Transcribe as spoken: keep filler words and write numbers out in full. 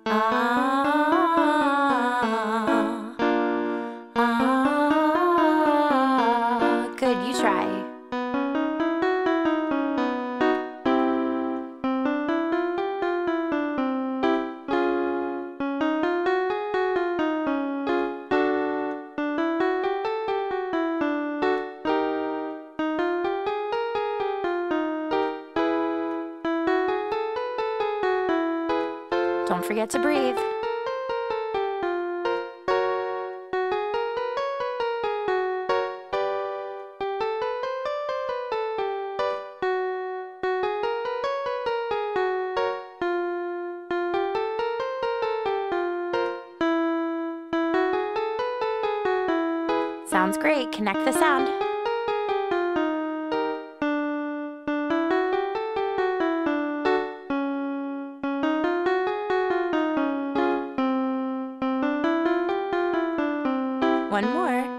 Ah, ah. Good, you try. Don't forget to breathe. Sounds great. Connect the sound. One more.